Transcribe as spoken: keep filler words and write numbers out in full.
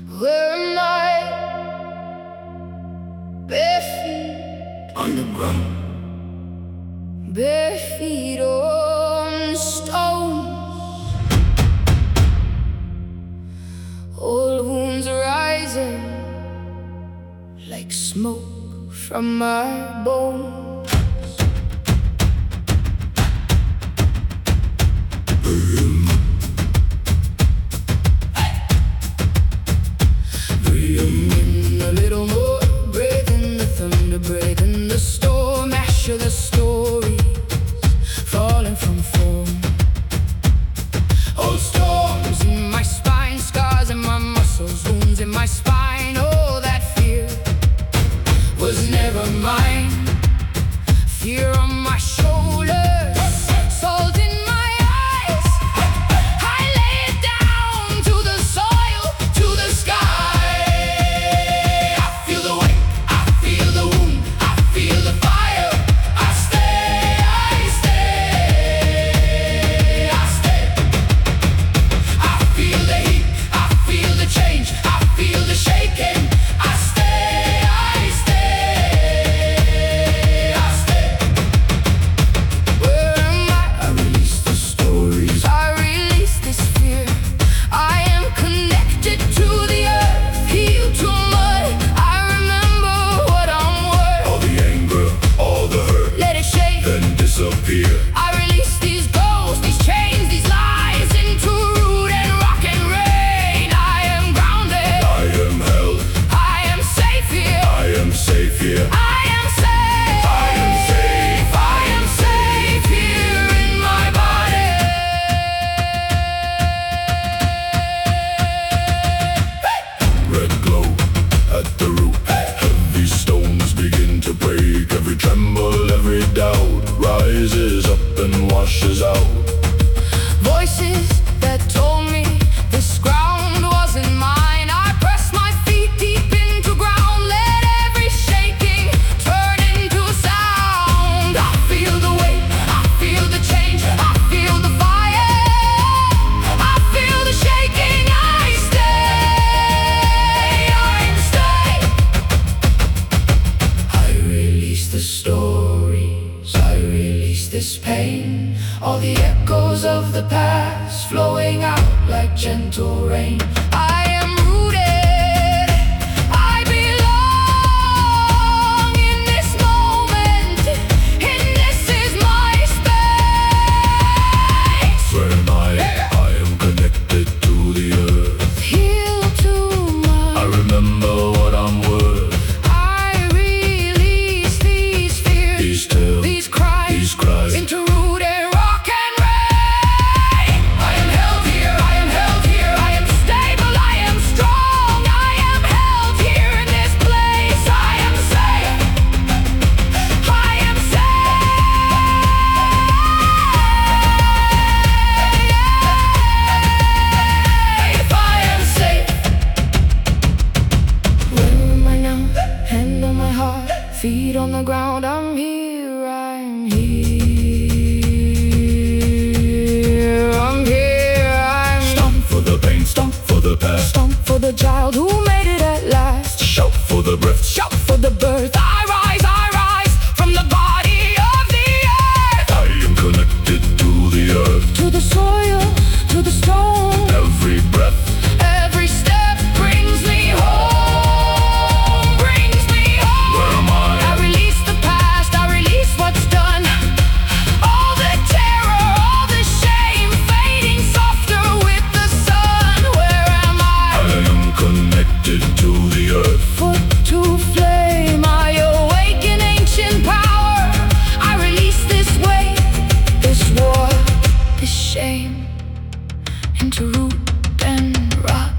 Where am I? Bare feet on the ground, bare feet on stones. Old wounds rising like smoke from my bones. Breathing a little more, breathing the thunder, breathing the storm. Ash of the stories falling from form. Old storms in my spine, scars in my muscles, wounds in my spine. Oh, that fear was never mine. Fear on my shoulders, salt in my eyes. I lay it down to the soil, to the sky. I feel the weight, I feel the wound, I feel the fire. I stay, I stay, I stay. I feel the heat, I feel the change, I feel the shaking. I stay, I stay, I stay. Where am I? I release the stories, I release this fear. I am connected to the earth, healed to mud. I remember what I'm worth. all the anger, all the hurt, Let it shake, then disappear. I release these ghosts, these chains, these lies into root and rock and rain. I am grounded, I am held, I am safe here. I am safe here. I am safe, I am safe, I am safe here in my body. Red glow at the root, heavy stones begin to break. Every tremble, every doubt rises up and washes out. Voices that told me this ground wasn't mine. I pressed my feet deep into ground, let every shaking turn into sound. I feel the weight, I feel the change, I feel the fire. I feel the shaking, I stay, I stay. I release the stories, I release this pain. All the echoes of the past flowing out like gentle rain. I am rooted, I belong in this moment, and this is my space. Where am I? I am connected to the earth. Heal too I much, remember what I'm worth. I release these fears, These tales, these cries, these cries. into root and rock and rain. I am held here, I am held here, I am stable, I am strong. I am held here in this place. I am safe, I am safe, I am safe. Where am I now? Hand on my heart, feet on the ground. I'm here, I'm here, I'm here, I'm Stomp for the pain, stomp for the past, Stomp for the child who made it at last. shout for the breath. Shout for the birth. I rise, I rise from the body of the earth. I am connected to the earth. To the soil, to the stone. Every breath, Every step brings me home, brings me home. where am I? I release the past, I release what's done. All the terror, all the shame, fading softer with the sun. Where am I I? am connected to the earth. Foot to flame, I awaken ancient power. I release this weight, this war, this shame, into root and rock